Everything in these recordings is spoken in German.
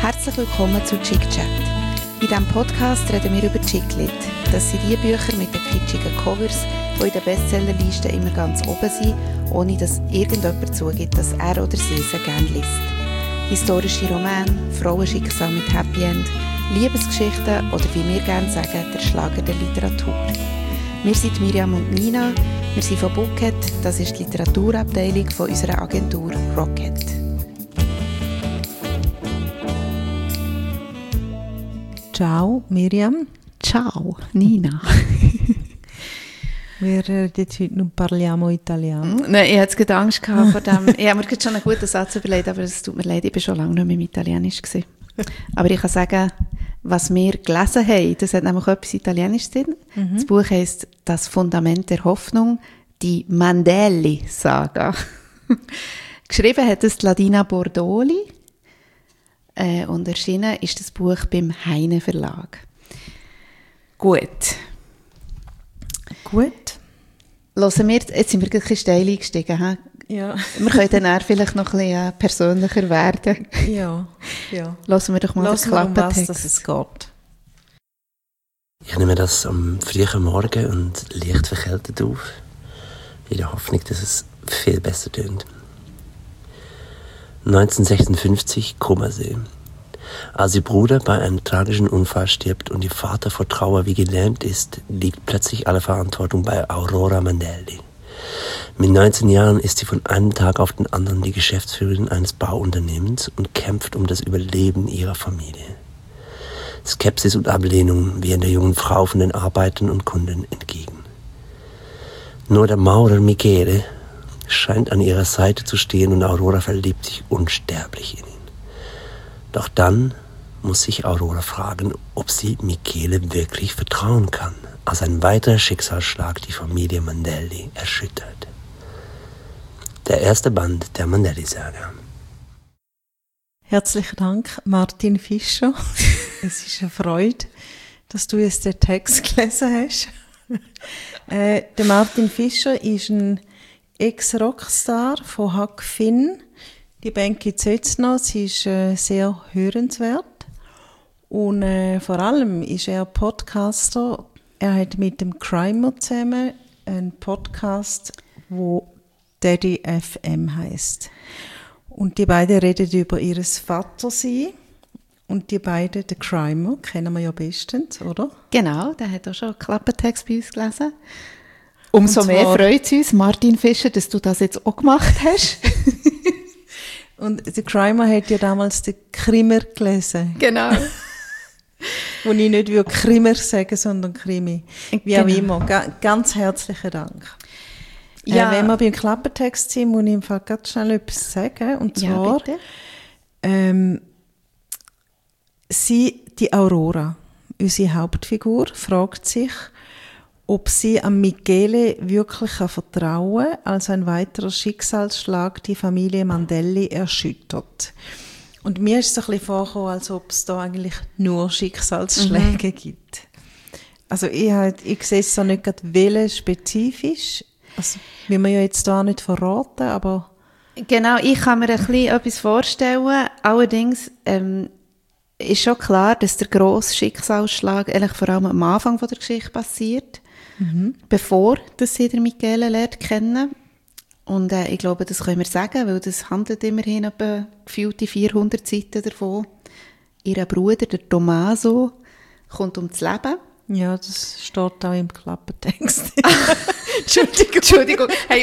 Herzlich willkommen zu Chick Chat. In diesem Podcast reden wir über Chick-Lit. Das sind die Bücher mit den kitschigen Covers, die in den Bestsellerlisten immer ganz oben sind, ohne dass irgendjemand zugibt, dass er oder sie sie gerne liest. Historische Romane, Frauenschicksal mit Happy End, Liebesgeschichten oder wie wir gerne sagen, der Schlager der Literatur. Wir sind Miriam und Nina, wir sind von Bookhead, das ist die Literaturabteilung von unserer Agentur Rocket. Ciao Miriam. Ciao Nina. Wir reden heute non parliamo italiano. Nein, ich hatte gerade Angst vor dem. Ich habe mir schon einen guten Satz überlegt, aber es tut mir leid, ich war schon lange nicht mehr im Italienisch gewesen. Aber ich kann sagen, was wir gelesen haben, das hat nämlich etwas Italienisches drin. Das Buch heisst «Das Fundament der Hoffnung», die Mandelli-Saga. Geschrieben hat es Ladina Bordoli und erschienen ist das Buch beim Heine Verlag. Gut. Hören wir, jetzt sind wir ein bisschen steil eingestiegen. He? Ja. Wir können dann vielleicht noch ein bisschen persönlicher werden. Ja. Hören wir doch mal den Klappentext. Was es geht. Ich nehme das am frühen Morgen und leicht verkältet auf, in der Hoffnung, dass es viel besser tönt. 1956, Kummersee. Als ihr Bruder bei einem tragischen Unfall stirbt und ihr Vater vor Trauer wie gelähmt ist, liegt plötzlich alle Verantwortung bei Aurora Mandelli. Mit 19 Jahren ist sie von einem Tag auf den anderen die Geschäftsführerin eines Bauunternehmens und kämpft um das Überleben ihrer Familie. Skepsis und Ablehnung wehen der jungen Frau von den Arbeitern und Kunden entgegen. Nur der Maurer Michele scheint an ihrer Seite zu stehen und Aurora verliebt sich unsterblich in ihn. Doch dann muss sich Aurora fragen, ob sie Michele wirklich vertrauen kann, als ein weiterer Schicksalsschlag die Familie Mandelli erschüttert. Der erste Band der Mandelli-Saga. Herzlichen Dank, Martin Fischer. Es ist eine Freude, dass du jetzt den Text gelesen hast. Der Martin Fischer ist ein Ex-Rockstar von Huck Finn. Die Band gibt es jetzt noch, sie ist sehr hörenswert. Und vor allem ist er Podcaster. Er hat mit dem Crimer zusammen einen Podcast, der Daddy FM heisst. Und die beiden reden über ihr Vatersein. Und die beiden, den Crimer, kennen wir ja bestens, oder? Genau, der hat auch schon einen Klappentext bei uns gelesen. Umso mehr freut es uns, Martin Fischer, dass du das jetzt auch gemacht hast. Und der Crimer hat ja damals den Krimer gelesen. Genau. Wo ich nicht will Krimer sagen, sondern Krimi. Wie auch immer. Ganz herzlichen Dank. Ja. Wenn wir beim Klappentext sind, muss ich im Fall ganz schnell etwas sagen. Und zwar, die Aurora, unsere Hauptfigur, fragt sich, ob sie an Michele wirklich vertrauen kann, als ein weiterer Schicksalsschlag die Familie Mandelli erschüttert. Und mir ist es ein bisschen vorgekommen, als ob es da eigentlich nur Schicksalsschläge gibt. Also ich sehe es so nicht gerade welche spezifisch. Also, will man ja jetzt da nicht verraten, aber... Genau, ich kann mir ein bisschen etwas vorstellen. Allerdings ist schon klar, dass der grosse Schicksalsschlag eigentlich vor allem am Anfang der Geschichte passiert. Bevor dass sie den Michele lernt kennen. Und ich glaube, das können wir sagen, weil das handelt immerhin etwa gefühlte 400 Seiten davon. Ihr Bruder, der Tommaso, kommt ums Leben. Ja, das steht auch im Klappentext. Entschuldigung. Hey.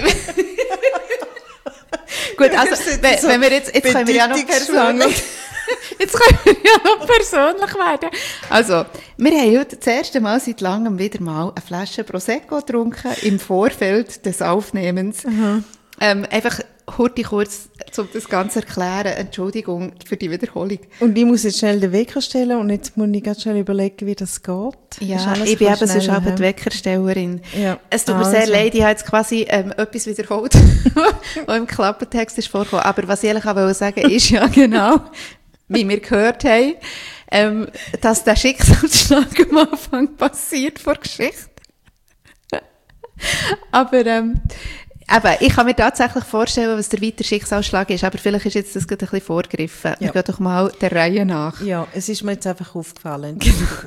Gut, also, wenn wir jetzt können wir ja noch persönlich... Jetzt können wir ja noch persönlich werden. Also, wir haben heute das erste Mal seit langem wieder mal eine Flasche Prosecco getrunken im Vorfeld des Aufnehmens. Einfach kurz, um das Ganze zu erklären. Entschuldigung für die Wiederholung. Und ich muss jetzt schnell den Wecker stellen und jetzt muss ich ganz schnell überlegen, wie das geht. Ja, ich bin eben sonst auch die Weckerstellerin. Ja. Es tut mir sehr leid, ich habe jetzt quasi etwas wiederholt, was im Klappentext ist vorgekommen. Aber was ich ehrlich sagen wollte, ist ja genau... wie wir gehört haben, dass der Schicksalsschlag am Anfang passiert vor Geschichte. Aber Eben, ich kann mir tatsächlich vorstellen, was der weitere Schicksalsschlag ist, aber vielleicht ist jetzt das gerade ein bisschen vorgegriffen. Ja. Wir gehen doch mal der Reihe nach. Ja, es ist mir jetzt einfach aufgefallen.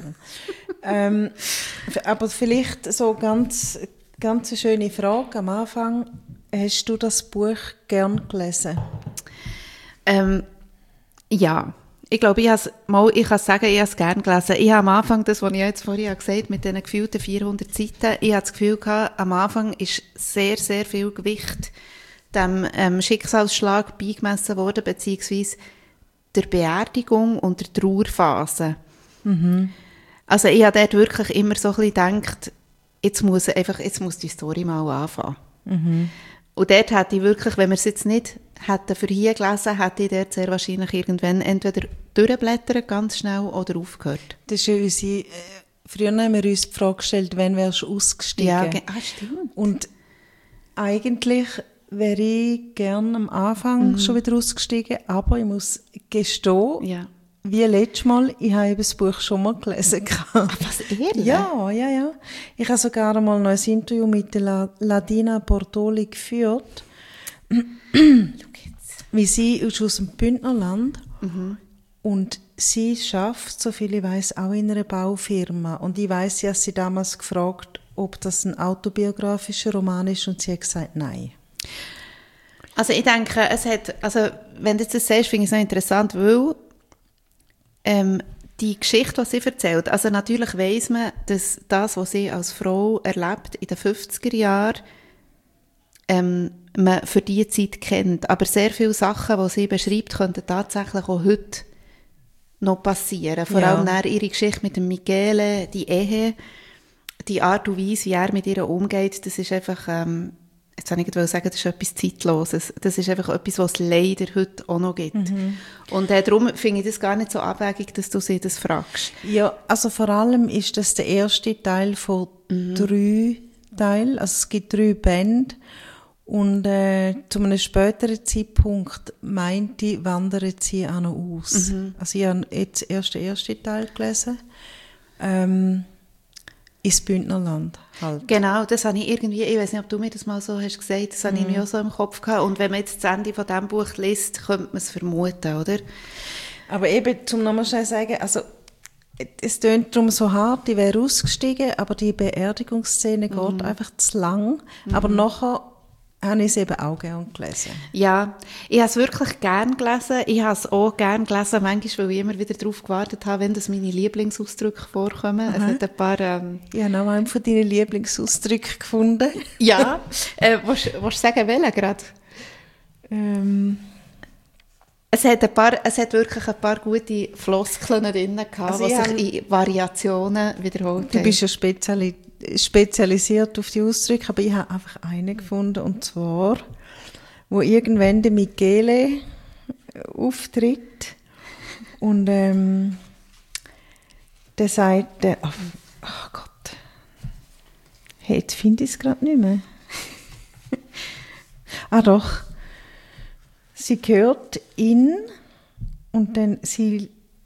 Aber vielleicht so ganz eine schöne Frage am Anfang. Hast du das Buch gern gelesen? Ja. Ich glaube, ich kann sagen, ich habe es gerne gelesen. Ich habe am Anfang, das, was ich jetzt vorhin gesagt habe, mit diesen gefühlten 400 Seiten, ich habe das Gefühl gehabt, am Anfang ist sehr, sehr viel Gewicht dem Schicksalsschlag beigemessen worden, beziehungsweise der Beerdigung und der Trauerphase. Mhm. Also ich habe dort wirklich immer so ein bisschen gedacht, jetzt muss die Story mal anfangen. Mhm. Und dort hätte ich wirklich, wenn wir es jetzt nicht hätten für hier gelesen, hätte ich dort sehr wahrscheinlich irgendwann entweder durchblättern, ganz schnell, oder aufgehört. Das ist ja unsere, früher haben wir uns die Frage gestellt, wann wärst du ausgestiegen? Ja, stimmt. Und eigentlich wäre ich gerne am Anfang schon wieder ausgestiegen, aber ich muss gestehen, wie letztes Mal, ich habe das Buch schon mal gelesen. Ach, was, ehrlich? Ja. Ich habe sogar einmal noch ein Interview mit der Ladina Bortoli geführt. Wie sie ist aus dem Bündnerland und sie arbeitet, soviel ich weiss, auch in einer Baufirma. Und ich weiss, sie hat sie damals gefragt, ob das ein autobiografischer Roman ist, und sie hat gesagt, nein. Also ich denke, wenn du das sagst, finde ich es noch interessant, weil die Geschichte, die sie erzählt, also natürlich weiss man, dass das, was sie als Frau erlebt in den 50er Jahren, man für diese Zeit kennt. Aber sehr viele Sachen, die sie beschreibt, könnten tatsächlich auch heute noch passieren. Vor allem ihre Geschichte mit dem Michele, die Ehe, die Art und Weise, wie er mit ihr umgeht, das ist einfach, jetzt wollte ich sagen, das ist etwas Zeitloses. Das ist einfach etwas, was es leider heute auch noch gibt. Mhm. Und darum finde ich das gar nicht so abwegig, dass du sie das fragst. Ja, also vor allem ist das der erste Teil von 3 Teilen. Also es gibt 3 Bände. Und zu einem späteren Zeitpunkt meinte, wandern sie auch noch aus. Mhm. Also ich habe jetzt erst den ersten Teil gelesen. Ins Bündnerland halt. Genau, das habe ich irgendwie, ich weiß nicht, ob du mir das mal so hast gesagt, das habe ich mir auch so im Kopf gehabt. Und wenn man jetzt das Ende von diesem Buch liest, könnte man es vermuten, oder? Aber eben, zum nochmal schnell sagen, also es tönt darum so hart, ich wäre ausgestiegen, aber die Beerdigungsszene geht einfach zu lang. Aber nachher habe ich es eben auch gerne gelesen. Ja, ich habe es wirklich gerne gelesen. Ich habe es auch gerne gelesen, manchmal, weil ich immer wieder darauf gewartet habe, wenn das meine Lieblingsausdrücke vorkommen. Es hat ein paar... Ich habe noch einen von deinen Lieblingsausdrücken gefunden. Ja, willst du sagen, welchen gerade? Es hat wirklich ein paar gute Floskeln drin gehabt, also die sich in Variationen wiederholt haben. Du bist ja spezialisiert auf die Ausdrücke, aber ich habe einfach einen gefunden, und zwar, wo irgendwann der Michele auftritt und der sagt, oh Gott, hey, jetzt finde ich es gerade nicht mehr. Doch. Sie hört ihn und dann sie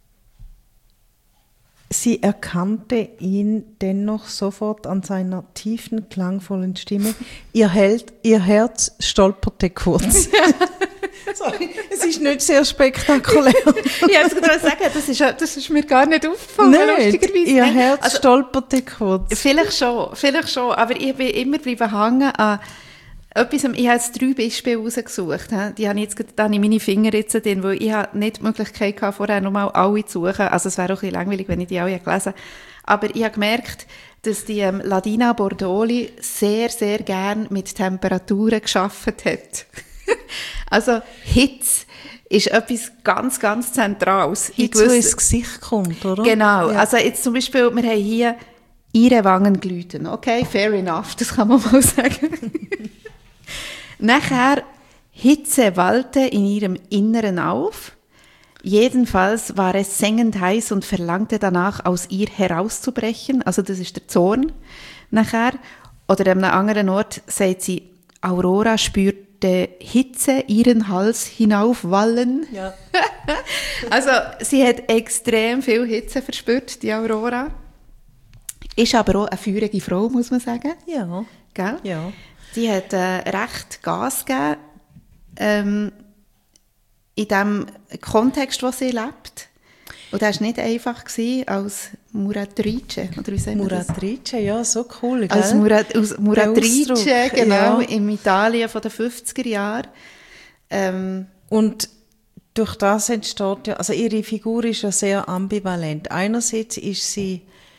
erkannte ihn dennoch sofort an seiner tiefen, klangvollen Stimme. Ihr Herz stolperte kurz. Sorry, es ist nicht sehr spektakulär. Ich wollte gerade sagen, das ist mir gar nicht aufgefallen, lustigerweise. Ihr Herz stolperte kurz. Vielleicht schon, aber ich bin immer bleiben hängen an etwas. Ich habe jetzt 3 Beispiele rausgesucht. Die habe ich jetzt gerade in meine Finger jetzt drin, weil ich habe nicht die Möglichkeit hatte, vorher nochmal alle zu suchen. Also es wäre auch ein bisschen langweilig, wenn ich die alle gelesen hätte. Aber ich habe gemerkt, dass die Ladina Bortoli sehr, sehr gerne mit Temperaturen gearbeitet hat. Also Hitze ist etwas ganz, ganz Zentrales. Hitze, die ins Gesicht kommt, oder? Genau. Ja. Also jetzt zum Beispiel, wir haben hier ihre Wangen glühten. Okay, fair enough, das kann man mal sagen. Nachher, Hitze wallte in ihrem Inneren auf. Jedenfalls war es sengend heiß und verlangte danach, aus ihr herauszubrechen. Also das ist der Zorn. Nachher, oder an einem anderen Ort sagt sie, Aurora spürte Hitze ihren Hals hinaufwallen. Ja. Also sie hat extrem viel Hitze verspürt, die Aurora. Ist aber auch eine feurige Frau, muss man sagen. Ja. Gell? Ja. Die hat recht Gas gegeben in dem Kontext, wo sie lebt. Und das war nicht einfach als Muratrice, oder wie sagt man das? Muratrice, ja, so cool, gell? Als Muratrice, genau, ja. in Italien von den 50er Jahren. Und durch das entsteht ja, also ihre Figur ist ja sehr ambivalent. Einerseits ist sie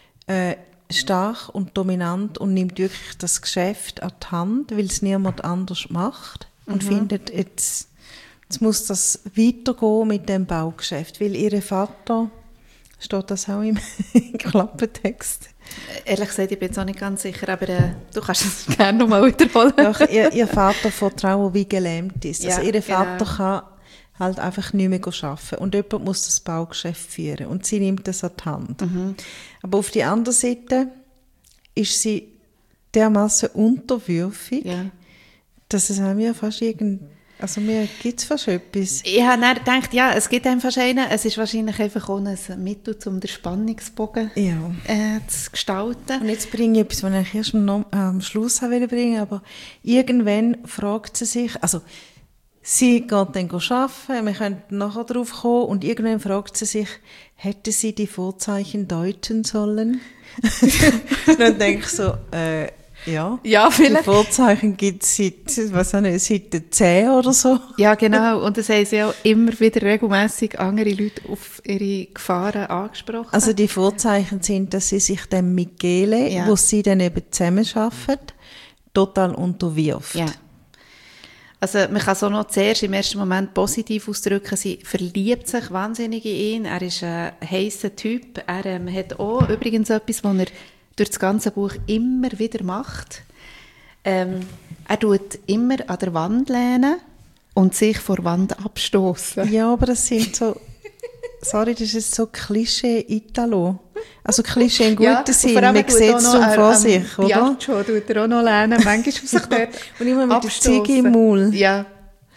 stark und dominant und nimmt wirklich das Geschäft an die Hand, weil es niemand anders macht und findet, jetzt muss das weitergehen mit dem Baugeschäft, weil ihr Vater, steht das auch im Klappentext? Ehrlich gesagt, ich bin jetzt auch nicht ganz sicher, aber du kannst es gerne nochmal wiederholen. Doch, ihr Vater von Trauer wie gelähmt ist. Ja, also ihr Vater kann halt einfach nicht mehr arbeiten und jemand muss das Baugeschäft führen und sie nimmt das an die Hand. Aber auf der anderen Seite ist sie dermaßen unterwürfig, dass es einem ja fast also mir gibt es fast etwas. Ich habe dann gedacht, ja, es gibt einem fast einen. Es ist wahrscheinlich einfach auch ein Mittel, um den Spannungsbogen zu gestalten. Und jetzt bringe ich etwas, was ich erst am Schluss bringen wollte, aber irgendwann fragt sie sich, also sie geht dann arbeiten, wir können nachher drauf kommen, und irgendwann fragt sie sich, hätte sie die Vorzeichen deuten sollen? Dann denke ich so, ja, vielleicht. Die Vorzeichen gibt es seit der 10 oder so. Ja, genau. Und das haben sie auch immer wieder regelmässig andere Leute auf ihre Gefahren angesprochen. Also die Vorzeichen sind, dass sie sich dem Michele, wo sie dann eben zusammenarbeiten, total unterwirft. Ja. Also man kann so noch zuerst im ersten Moment positiv ausdrücken, sie verliebt sich wahnsinnig in ihn. Er ist ein heisser Typ. Er hat auch übrigens etwas, was er durch das ganze Buch immer wieder macht. Er tut immer an der Wand lehnen und sich vor der Wand abstoßen. Ja, aber das sind so, das ist jetzt so Klischee-Italo. Also Klischee im guten Sinn, man sieht es schon vor sich, oder? Biagio tut er auch noch lehnen, manchmal auf sich dort und immer mit der Ziege im Maul. Ja.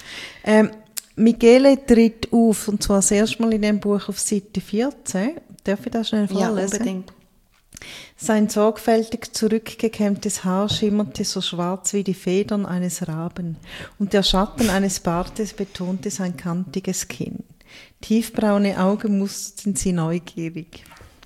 Michele tritt auf, und zwar das erste Mal in diesem Buch auf Seite 14. Darf ich das schnell vorlesen? Ja, unbedingt. Sein sorgfältig zurückgekämmtes Haar schimmerte so schwarz wie die Federn eines Raben, und der Schatten eines Bartes betonte sein kantiges Kinn. Tiefbraune Augen musterten sie neugierig.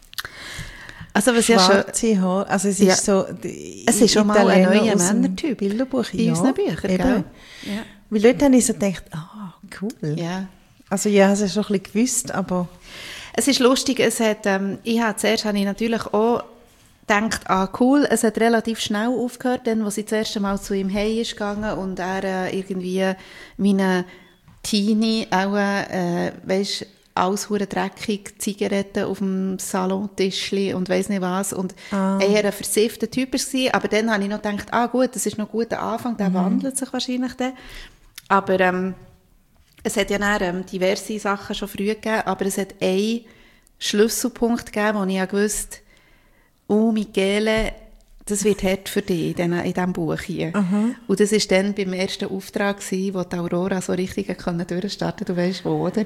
Also was schwarze Haare, also es ist so... Es ist schon mal ein neuer Männertyp Bilderbuch in unseren Büchern, gell? Ja. Weil dort habe ich so gedacht, cool. Ja. Also ja, es ist schon ein bisschen gewusst, aber... Es ist lustig, zuerst habe ich natürlich auch gedacht, cool, es hat relativ schnell aufgehört, dann, als sie das erste Mal zu ihm heim ist gegangen und er irgendwie meine Teenie auch, weisst, alles hure dreckig, Zigaretten auf dem Salontischli und weiss nicht was, und eher ein versiffter Typ war, aber dann habe ich noch gedacht, gut, das ist noch ein guter Anfang, der wandelt sich wahrscheinlich dann, aber es hat ja dann diverse Sachen schon früh gegeben, aber es hat einen Schlüsselpunkt gegeben, wo ich ja gewusst, Michele, das wird hart für dich in diesem Buch hier. Und das war dann beim ersten Auftrag, wo die Aurora so richtig durchstarten konnte. Du weißt wo, oder?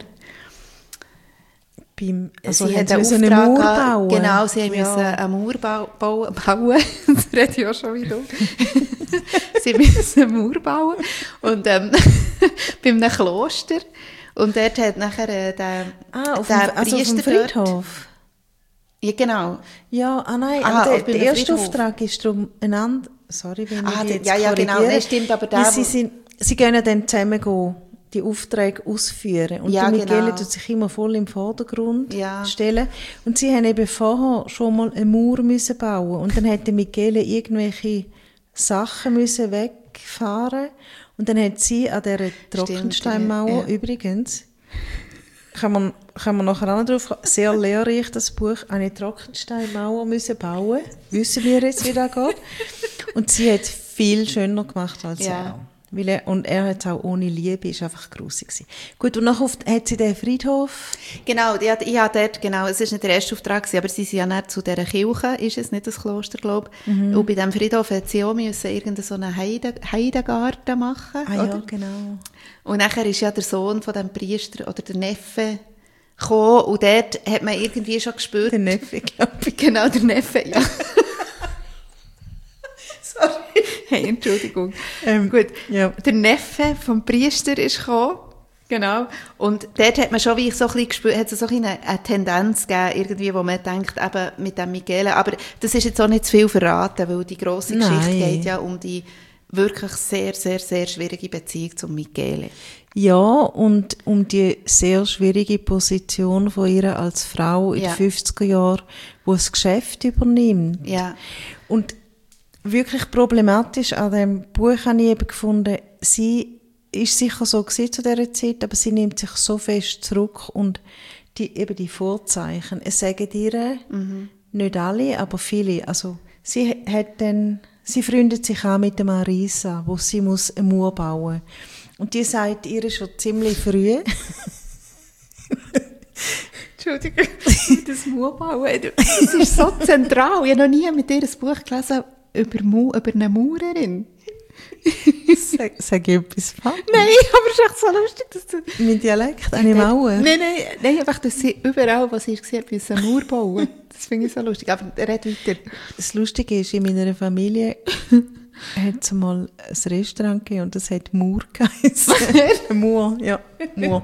Sie hat einen Mauer bauen. Genau, sie mussten einen Mauer bauen. Das rede ich auch schon wieder. Sie mussten einen Mauer bauen. Und bei einem Kloster. Und dort hat nachher der Priester auf dem Friedhof? Ja, genau. Ja, nein, aber der erste Auftrag ist darum einander... Sorry, wenn ich jetzt ja, genau, nein, stimmt, aber sie gehen dann zusammen die Aufträge ausführen. Und die Michele tut sich immer voll im Vordergrund stellen. Und sie haben eben vorher schon mal eine Mauer müssen bauen. Und dann hätte Michele irgendwelche Sachen müssen wegfahren. Und dann hat sie an dieser Trockensteinmauer übrigens... Können wir nachher auch noch drauf kommen. Sehr lehrreich, das Buch, eine Trockensteinmauer müssen bauen. Wissen wir jetzt, wie das geht. Und sie hat es viel schöner gemacht als er. Und er hat es auch ohne Liebe, ist einfach grusig gewesen. Gut, und nachher hat sie den Friedhof. Genau, es war nicht der erste Auftrag, aber sie sind ja nicht zu dieser Kirche, ist es nicht das Kloster, glaube ich. Und bei diesem Friedhof hat sie auch irgendeinen so einen Heidegarten machen. Ja, genau. Und nachher ist ja der Sohn von dem Priester oder der Neffe gekommen, und dort hat man irgendwie schon gespürt. Der Neffe, glaube ich. Genau, der Neffe, ja. Sorry. Hey, Entschuldigung. Gut. Ja. Der Neffe vom Priester ist gekommen. Genau. Und dort hat man schon wie so ein bisschen gespürt, hat es so eine Tendenz gegeben, irgendwie, wo man denkt, eben mit dem Michele. Aber das ist jetzt auch nicht zu viel verraten, weil die grosse Geschichte geht ja um die wirklich sehr, sehr, sehr schwierige Beziehung zum Michele. Ja, und um die sehr schwierige Position von ihr als Frau in den 50er Jahren, die das Geschäft übernimmt. Ja. Und wirklich problematisch an diesem Buch habe ich eben gefunden, sie ist sicher so gewesen zu dieser Zeit, aber sie nimmt sich so fest zurück und die Vorzeichen, es sagen ihr, nicht alle, aber viele, also sie freundet sich auch mit der Marisa, wo sie muss eine Mauer bauen. Und die sagt ihr schon ziemlich früh. Entschuldigung, das Mauer bauen, das ist so zentral. Ich habe noch nie mit ihr ein Buch gelesen über eine Maurerin. Sag ich etwas falsch? Nein, aber es ist echt so lustig, dass du... Mein Dialekt, eine Mauer? Nein, einfach, dass sie überall, was sie gesehen hat, eine Mauer bauen. Das finde ich so lustig, aber red weiter. Das Lustige ist, in meiner Familie hat es mal ein Restaurant gegeben und das hat Mauer geheißen. Mauer, ja, Mauer.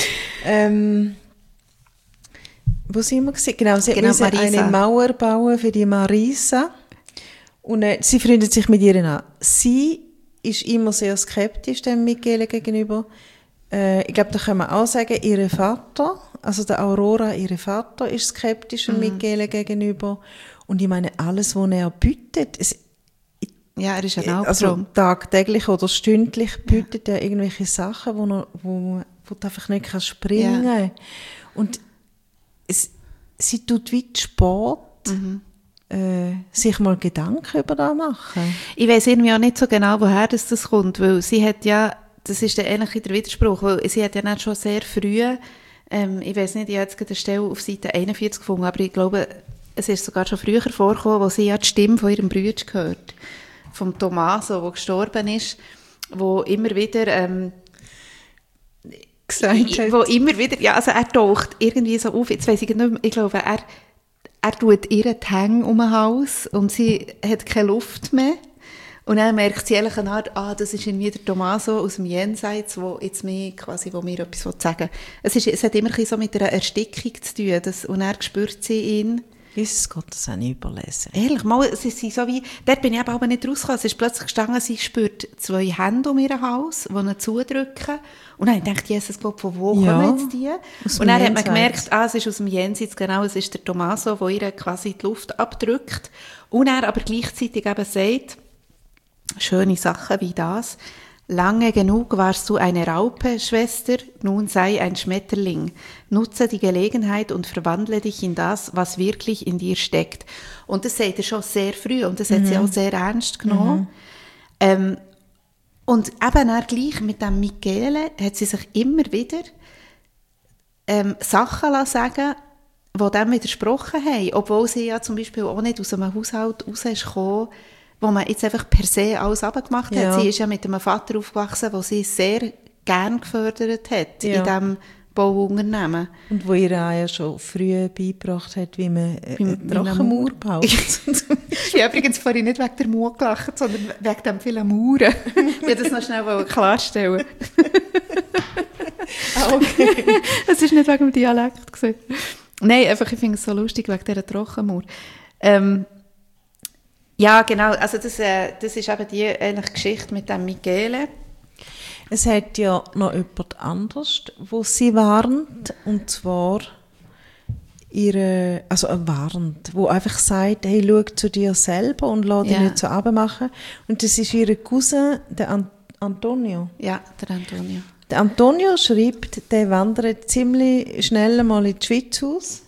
Wo sind wir gewesen? Genau, sie musste eine Mauer bauen für die Marisa. Und sie freundet sich mit ihr an. Sie ist immer sehr skeptisch dem Michele gegenüber. Ich glaube, da kann man auch sagen, ihr Vater, also der Aurora, ihr Vater ist skeptisch dem Michele gegenüber. Und ich meine, alles, was er bietet, er ist ein Albtraum. Also tagtäglich oder stündlich bietet er irgendwelche Sachen, wo du einfach nicht springen kannst. Ja. Und sie tut wie Sport, sich mal Gedanken über das machen. Ich weiss irgendwie auch nicht so genau, woher das kommt, weil sie hat ja, das ist dann ähnlich der Widerspruch, weil sie hat ja nicht schon sehr früh, ich weiss nicht, ich habe jetzt gerade eine Stelle auf Seite 41 gefunden, aber ich glaube, es ist sogar schon früher vorgekommen, wo sie ja die Stimme von ihrem Bruder gehört, vom Tommaso, der gestorben ist, wo immer wieder gesagt hat. Wo immer wieder, ja, also er taucht irgendwie so auf, jetzt weiss ich nicht mehr, ich glaube, er tut ihr die Hänge um den Hals und sie hat keine Luft mehr. Und dann merkt sie ehrlich eine Art, das ist irgendwie der Tommaso aus dem Jenseits, wo mir etwas sagen will. Es hat immer so mit einer Erstickung zu tun. Und dann spürt sie ihn. Jesus Gott, das habe ich überlesen. Ehrlich, sie sind so wie, dort bin ich aber nicht rausgekommen. Es ist plötzlich gestanden, sie spürt 2 Hände um ihren Hals, die ihn zudrücken. Und dann dachte ich, Jesus Gott, von wo kommen jetzt die? Und dann hat man gemerkt, es ist aus dem Jenseits, genau, es ist der Tommaso, der ihr quasi die Luft abdrückt. Und er aber gleichzeitig eben sagt, schöne Sachen wie das, lange genug warst du eine Raupe, Schwester, nun sei ein Schmetterling. Nutze die Gelegenheit und verwandle dich in das, was wirklich in dir steckt. Und das sagt er schon sehr früh und das hat sie auch sehr ernst genommen. Und eben auch gleich mit dem Michele hat sie sich immer wieder Sachen sagen, die dem widersprochen haben, obwohl sie ja zum Beispiel auch nicht aus einem Haushalt raus ist gekommen, wo man jetzt einfach per se alles abgemacht hat. Ja. Sie ist ja mit einem Vater aufgewachsen, der sie sehr gern gefördert hat in diesem Bauunternehmen. Und wo ihr auch ja schon früh beigebracht hat, wie man eine Drachenmauer baut. Ich habe übrigens vorhin nicht wegen der Mauer gelacht, sondern wegen dem vielen Mauern. Ich will das noch schnell klarstellen. Okay. Es war nicht wegen dem Dialekt gewesen. Nein, einfach, ich finde es so lustig wegen dieser Drachenmauer. Ja, genau. Also das ist eben die ähnliche Geschichte mit dem Michele. Es hat ja noch jemand anderes, wo sie warnt, und zwar warnt, wo einfach sagt, hey, schau zu dir selber und lass dich nicht so runtermachen. Und das ist ihr Cousin, der Antonio. Ja, der Antonio. Der Antonio schreibt, der wandert ziemlich schnell mal in die Schweiz aus.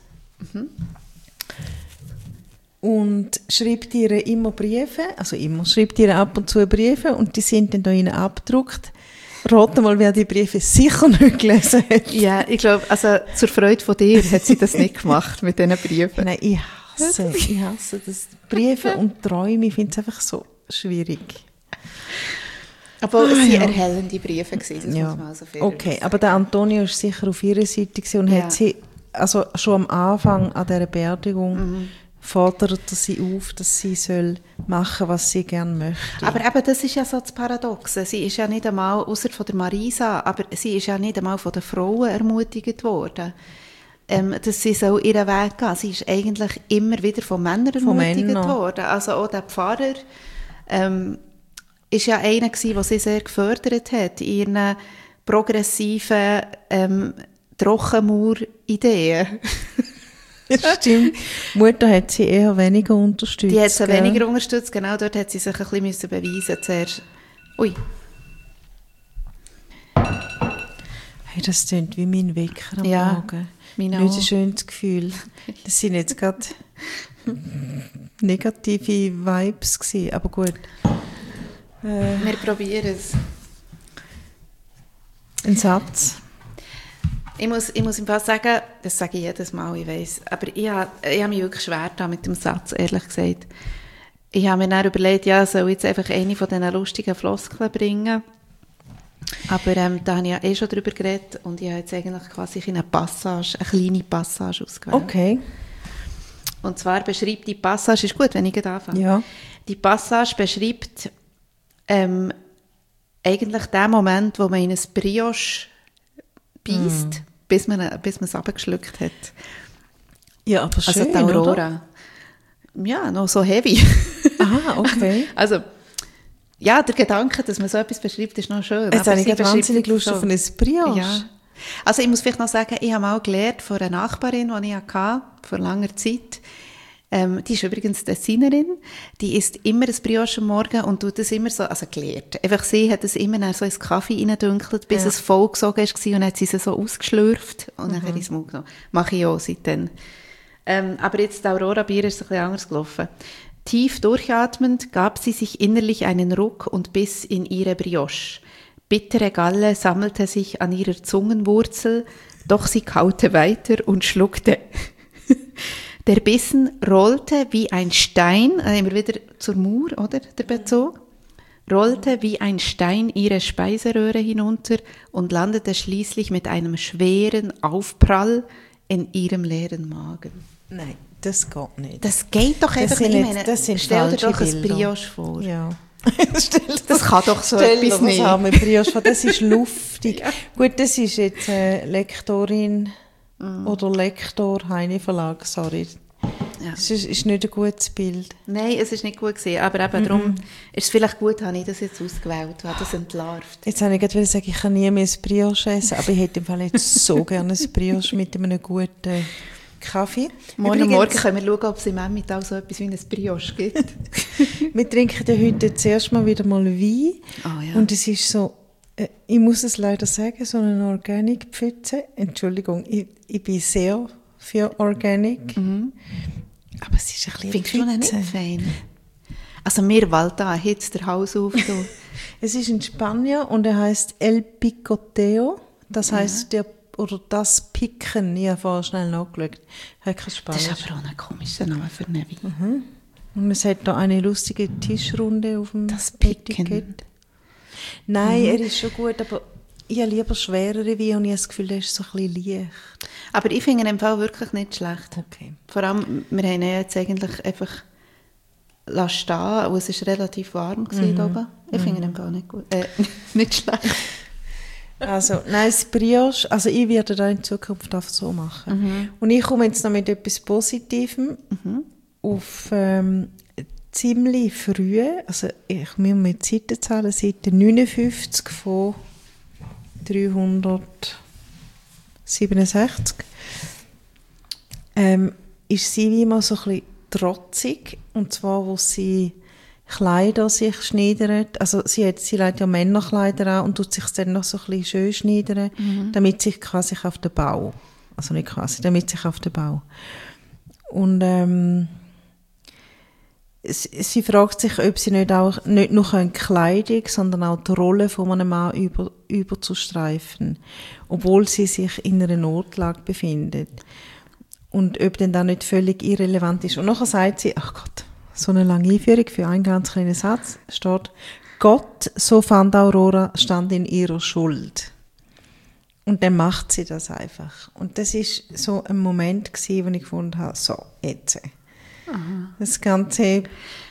Und schreibt ihr immer Briefe, schreibt ihr ab und zu Briefe und die sind dann da innen abgedruckt. Rate mal, wer die Briefe sicher nicht gelesen hat. Ja, ich glaube, also zur Freude von dir hat sie das nicht gemacht mit diesen Briefen. Nein, ich hasse das. Briefe und Träume, ich finde es einfach so schwierig. Aber es waren erhellende Briefe gewesen, das muss man also fair sagen. Aber der Antonio war sicher auf ihrer Seite und hat sie, also schon am Anfang an dieser Beerdigung, fordert er sie auf, dass sie soll machen, was sie gerne möchte. Aber eben, das ist ja so das Paradoxe. Sie ist ja nicht einmal, außer von der Marisa, aber sie ist ja nicht einmal von den Frauen ermutigt worden, dass sie so ihren Weg gehen. Sie ist eigentlich immer wieder von Männern ermutigt worden. Also auch der Pfarrer ist ja einer gewesen, der sie sehr gefördert hat in ihren progressiven Trockenmauer-Ideen. Stimmt. Mutter hat sie eher weniger unterstützt. Die hat sie weniger unterstützt, genau. Dort hat sie sich ein bisschen beweisen zuerst. Ui. Hey, das klingt wie mein Wecker am Morgen. Nicht ein schönes Gefühl. Das sind jetzt gerade negative Vibes gewesen, aber gut. Wir probieren es. Ein Satz. Ich muss im Fall sagen, das sage ich jedes Mal, ich weiss, aber ich habe mich wirklich schwer da mit dem Satz, ehrlich gesagt. Ich habe mir dann überlegt, ja, soll ich jetzt einfach eine von diesen lustigen Floskeln bringen. Aber da habe ich ja schon drüber geredet und ich habe jetzt eigentlich quasi eine kleine Passage ausgewählt. Okay. Und zwar beschreibt die Passage, ist gut, wenn ich anfange. Ja. Die Passage beschreibt eigentlich den Moment, wo man in ein Brioche beißt, bis man es abgeschluckt hat. Ja, aber schön, also die Aurora. oder? Ja, noch so heavy. Aha, okay. Also, ja, der Gedanke, dass man so etwas beschreibt, ist noch schön. Jetzt habe ich wahnsinnig Lust auf ein Brioche. Ja. Also ich muss vielleicht noch sagen, ich habe mal gelernt von einer Nachbarin, die ich hatte, vor langer Zeit. Die ist übrigens Tessinerin, die isst immer ein Brioche am Morgen und tut das immer so, also gelernt. Einfach sie hat es immer so ins Kaffee reingedünkelt, bis es vollgesogen war und dann hat sie es so ausgeschlürft und dann ins Mund genommen. Mache ich auch seitdem. Aber jetzt, das Aurora-Bier ist ein bisschen anders gelaufen. Tief durchatmend gab sie sich innerlich einen Ruck und biss in ihre Brioche. Bittere Galle sammelte sich an ihrer Zungenwurzel, doch sie kaute weiter und schluckte. Der Bissen rollte wie ein Stein, immer wieder zur Mauer, oder, der Bezug, rollte wie ein Stein ihre Speiseröhre hinunter und landete schließlich mit einem schweren Aufprall in ihrem leeren Magen. Nein, das geht nicht. Das geht doch einfach nicht. Stell dir doch ein Bilder. Brioche vor. Ja. Das kann doch so etwas nicht. Das ist luftig. Ja. Gut, das ist jetzt Lektorin oder Lektor Heine Verlag, sorry. Ja. Es ist nicht ein gutes Bild. Nein, es ist nicht gut gewesen, aber eben darum ist es vielleicht gut, habe ich das jetzt ausgewählt, habe das entlarvt. Jetzt wollte ich gerade sagen, ich kann nie mehr ein Brioche essen, aber ich hätte im Fall jetzt so gerne ein Brioche mit einem guten Kaffee. Morgen können wir schauen, ob es im Emmental so etwas wie ein Brioche gibt. Wir trinken ja heute zuerst mal wieder mal Wein. Oh, ja. Und es ist so, ich muss es leider sagen, so eine Organic-Pfütze. Entschuldigung, ich bin sehr für Organic. Aber es ist ein bisschen Findest du nicht fein? Also mir wallt da jetzt der Haus auf. Es ist in Spanien und er heisst El Picoteo. Das heisst das Picken. Ich habe vorher schnell nachgeschaut. Das ist aber auch ein komischer Name für eine Wein. Und es hat da eine lustige Tischrunde auf dem Etikett. Nein, er ist schon gut, aber ich habe lieber schwerere Weine und ich habe das Gefühl, der ist so ein bisschen leicht. Aber ich finde ihn im Fall wirklich nicht schlecht. Okay. Vor allem, wir haben ihn jetzt eigentlich einfach stehen und es war relativ warm da oben. Ich finde ihn im Fall nicht gut. Nicht schlecht. Also, nein, das Brioche, also ich werde das in Zukunft auch so machen. Und ich komme jetzt noch mit etwas Positivem auf ziemlich früh, also ich muss mit Seiten zahlen, Seite 59 von 367, ist sie wie immer so ein bisschen trotzig, und zwar, wo sie Kleider sich schneidert, also sie legt ja Männerkleider an und tut sich dann noch so ein bisschen schön schneidern, damit sich quasi auf den Bau, also nicht quasi, damit sich auf den Bau. Und sie fragt sich, ob sie nicht nur eine Kleidung, sondern auch die Rolle von einem Mann überzustreifen, obwohl sie sich in einer Notlage befindet. Und ob denn das nicht völlig irrelevant ist. Und nachher sagt sie, ach Gott, so eine lange Einführung für einen ganz kleinen Satz, steht, Gott, so fand Aurora, stand in ihrer Schuld. Und dann macht sie das einfach. Und das ist so ein Moment gewesen, wo ich gefunden habe, so, jetzt. Das ganze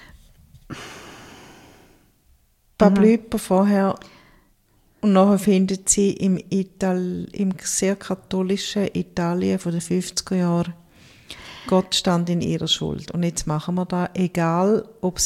Pablüper vorher und nachher findet sie im sehr katholischen Italien von den 50er Jahren, Gott stand in ihrer Schuld. Und jetzt machen wir das, egal ob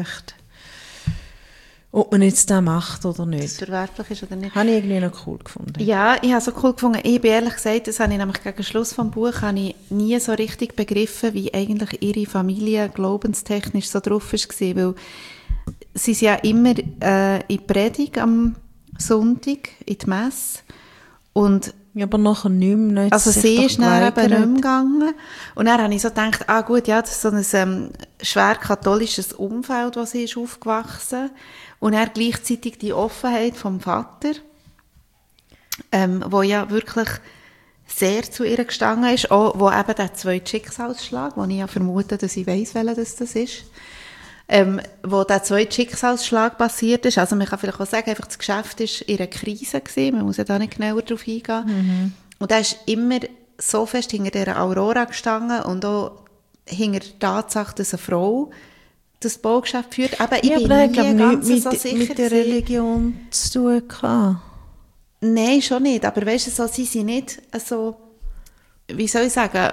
man jetzt das macht oder nicht. Das verwerflich ist oder nicht. Habe ich irgendwie noch cool gefunden. Ja, ich habe es so cool gefunden. Ich bin ehrlich gesagt, das habe ich nämlich gegen Schluss vom Buch habe ich nie so richtig begriffen, wie eigentlich ihre Familie glaubenstechnisch so drauf war. Weil sie sind ja immer in die Predigt am Sonntag, in die Messe. Und ja, aber nachher nicht mehr. Also sie ist dann eben nicht mehr gegangen. Und dann habe ich so gedacht, gut, ja, das ist so ein schwer katholisches Umfeld, wo sie ist aufgewachsen. Und dann gleichzeitig die Offenheit vom Vater, wo ja wirklich sehr zu ihr gestanden ist, auch wo eben der zweite Schicksalsschlag, wo ich ja vermute, dass ich weiss, welcher das ist, wo der zweite Schicksalsschlag passiert ist. Also man kann vielleicht auch sagen, einfach das Geschäft war in einer Krise gewesen, man muss ja da nicht genauer darauf eingehen. Mhm. Und er ist immer so fest hinter dieser Aurora gestanden und auch hinter der Tatsache, dass eine Frau das Baugeschäft führt. Aber ich bin nie ganz so sicher, mit der Religion zu tun gehabt. Nein, schon nicht. Aber weißt du, so, sie sind nicht so, wie soll ich sagen,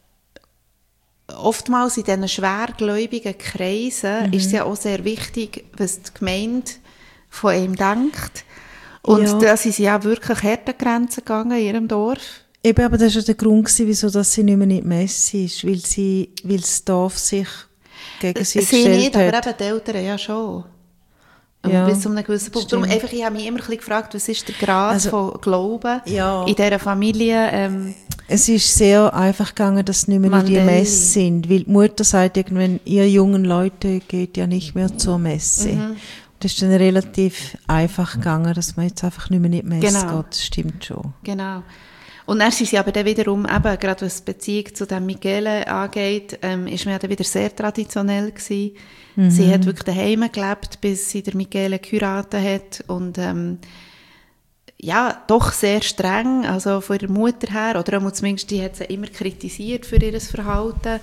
oftmals in diesen schwergläubigen Kreisen ist es ja auch sehr wichtig, was die Gemeinde von ihm denkt. Und da sind sie ja wirklich harte Grenzen gegangen in ihrem Dorf. Eben, aber das war der Grund, wieso dass sie nicht mehr in die Messe ist, weil das Dorf sich gegen sie gestellt nicht, hat. aber eben die Eltern ja schon. Ja, bis zu einem gewissen Punkt. Darum einfach, ich habe mich immer ein bisschen gefragt, was ist der Grad von Glauben in dieser Familie? Es ist sehr einfach gegangen, dass sie nicht mehr in die Messe sind, weil die Mutter sagt irgendwann, ihr jungen Leute geht ja nicht mehr zur Messe. Mhm. Das ist dann relativ einfach gegangen, dass man jetzt einfach nicht mehr in die Messe geht. Das stimmt schon. Genau. Und dann sind sie aber dann wiederum, eben, gerade was die Beziehung zu dem Michele angeht, ist man ja dann wieder sehr traditionell gewesen. Mhm. Sie hat wirklich daheim gelebt, bis sie der Michele geheiratet hat und ja, doch sehr streng, also von ihrer Mutter her, oder auch zumindest, die hat sie immer kritisiert für ihr Verhalten.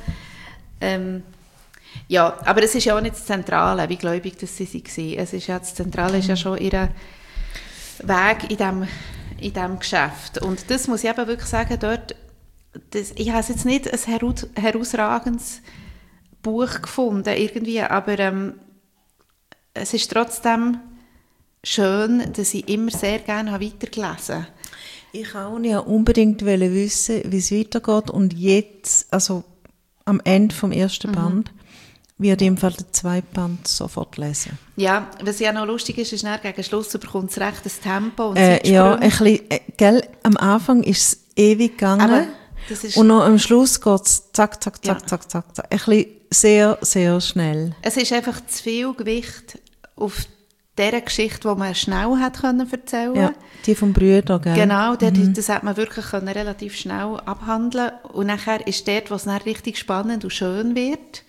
Ja, aber es ist ja auch nicht das Zentrale, wie gläubig das sie war. Es ist ja, das Zentrale ist ja schon ihr Weg in diesem Geschäft. Und das muss ich eben wirklich sagen, dort, ich habe jetzt nicht ein herausragendes Buch gefunden, irgendwie, aber es ist trotzdem schön, dass ich immer sehr gerne weitergelesen habe. Ich auch nicht unbedingt wissen, wie es weitergeht. Und jetzt, also am Ende vom ersten Band, wird im Fall der zweite Band sofort lesen. Ja, was ja noch lustig ist dann gegen Schluss bekommt es recht das Tempo und ja, ein bisschen, gell, am Anfang ist es ewig gegangen und noch am Schluss geht es zack, zack, zack, zack, zack, zack. Ein bisschen sehr, sehr schnell. Es ist einfach zu viel Gewicht auf dieser Geschichte, die man schnell hat erzählen konnte. Ja, die vom Brüder, gell? Genau, das hat man wirklich relativ schnell abhandeln. Und nachher ist dort, wo es dann richtig spannend und schön wird,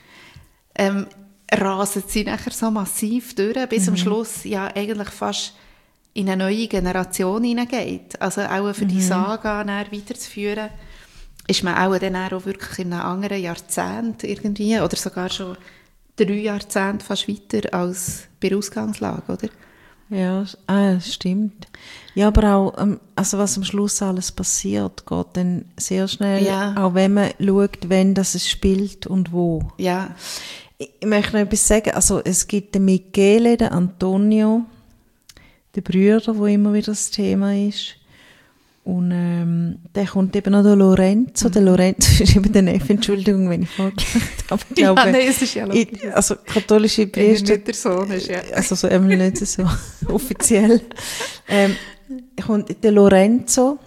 rasen sie nachher so massiv durch, bis am Schluss ja eigentlich fast in eine neue Generation hineingeht. Also auch für die Saga weiterzuführen, ist man auch dann auch wirklich in einem anderen Jahrzehnt irgendwie, oder sogar schon 3 Jahrzehnte fast weiter als bei der Ausgangslage, oder? Ja, das stimmt. Ja, aber auch, also was am Schluss alles passiert, geht dann sehr schnell, auch wenn man schaut, wenn das es spielt und wo. Ja. Ich möchte noch etwas sagen, also es gibt den Michele, den Antonio, den Brüder, wo immer wieder das Thema ist. Und dann kommt eben noch der Lorenzo. Der Lorenzo ist eben der Neffe, Entschuldigung, wenn ich vorgelacht habe. Ich glaube, nein, es ist ja lustig. Also katholische Priester. Nicht der Sohn ist, ja. Also so eben nicht so offiziell. Kommt der Lorenzo.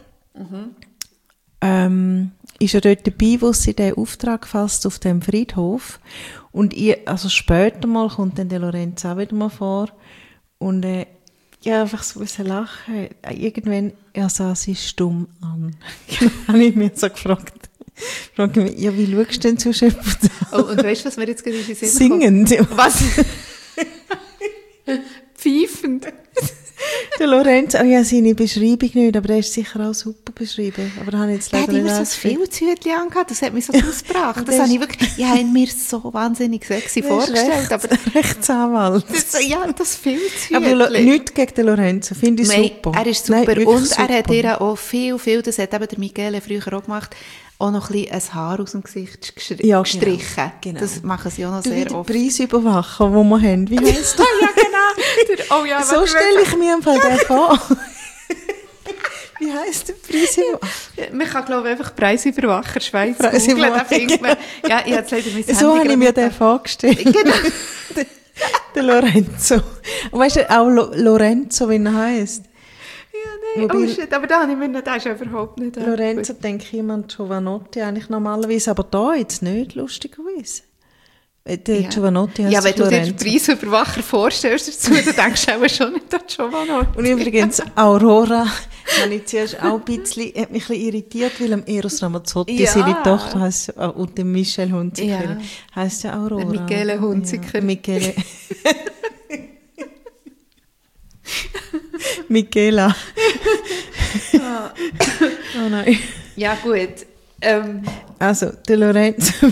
Ist ja dort dabei, wo sie den Auftrag fasst auf dem Friedhof. Und also später mal kommt dann der Lorenzo auch wieder mal vor. Und ja, einfach so ein bisschen lachen. Irgendwann, er sah sie stumm an. Genau, habe ich mich so gefragt. Frage mich, ja, wie schaust du denn zu Schöpfen? Oh, und weißt du, was mir jetzt gerade in den Sinn Singend. Was? Pfeifend. Der Lorenzo, ich habe seine Beschreibung nicht, aber der ist sicher auch super beschrieben. Aber habe ich jetzt Der hat leider immer so ein nicht Filzhütchen angehabt, das hat mich so ausgebracht. Das habe ich wirklich, ich habe ihn mir so wahnsinnig sexy vorgestellt. Aber Rechtsanwalt. das Filzhütchen. Aber nichts gegen den Lorenzo, finde ich super. Er ist super. Nein, und super. Er hat ihr auch viel, das hat eben der Michele früher auch gemacht, auch noch ein bisschen ein Haar aus dem Gesicht gestrichen. Genau. Das machen sie auch noch Du sehr den oft. Preisüberwacher, den wir haben, wie heisst der? Ja, genau. Oh, ja, So stelle ich mir im Fall den vor. Wie heisst der Preisüberwacher? Man kann, glaube ich, einfach Preisüberwacher Schweiz Preisüberwacher, googlen, da findet man. Ja, ich habe jetzt leider mein So Handy habe ich mir gerade den vorgestellt. Genau. Der Lorenzo. Und weißt du, auch Lorenzo, wie er heisst. Ja, nein, shit, aber da habe ich mir nicht, das ist ja überhaupt nicht. Lorenzo denke ich immer an Giovanotti eigentlich normalerweise, aber da jetzt nicht, lustigerweise. Der Giovanotti heißt ja, wenn Lorenzo. du dir den Preisüberwacher vorstellst dazu, dann denkst du auch schon nicht an Giovanotti. Und übrigens, Aurora, habe ich zuerst auch ein bisschen, hat mich ein bisschen irritiert, weil am Eros Ramazzotti, seine Tochter heisst, und der Michel Hunziker, heisst ja Aurora. Der Michele Hunziker. Ja, Michele. Michela. Oh nein. Ja, gut. Also, der Lorenzo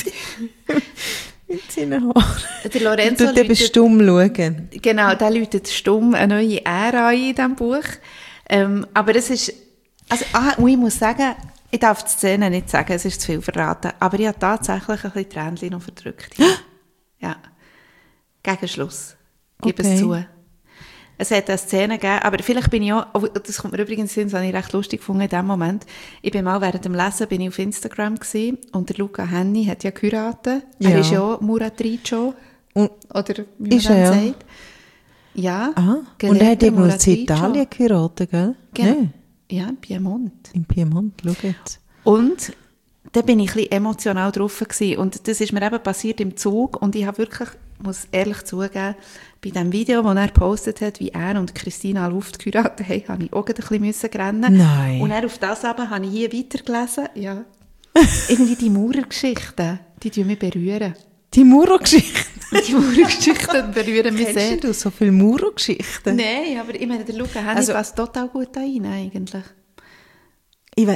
mit seinen Haaren. Der Lorenzo tut eben stumm schauen. Genau, der läutet stumm eine neue Ära ein in diesem Buch. Aber es ist, also, und ich muss sagen, ich darf die Szene nicht sagen, es ist zu viel verraten, aber ich habe tatsächlich ein bisschen Tränchen noch verdrückt. Ja. Gegen Schluss. Gib es zu. Es hat eine Szene gegeben, aber vielleicht bin ich auch, das kommt mir übrigens hin, das habe ich recht lustig gefunden in dem Moment. Ich bin mal während dem Lesen bin ich auf Instagram gewesen, und der Luca Henny hat ja geheiratet. Ja. Er ist ja auch Muratricio. Oder wie man ist er, dann sagt. Ja. Und er hat irgendwo in Muratricio. Italien geheiratet, gell? Genau. Nee. Ja, in Piemont. In Piemont, schau jetzt. Und da bin ich ein bisschen emotional drauf gewesen. Und das ist mir eben passiert im Zug. Und ich habe wirklich, muss ehrlich zugeben, bei dem Video, das er gepostet hat, wie er und Christina Luft geheiratet haben, habe ich auch ein bisschen rennen. Nein. Und dann auf das aber habe ich hier weitergelesen. Ja. Irgendwie die Maurergeschichten, die berühren mich berühren. Die Muro-Geschichten? Die Maurergeschichten berühren mich sehr. Kennst du so viele Muro-Geschichten? Nein, aber ich meine, der Luca Henny passt total gut da rein, eigentlich. Ich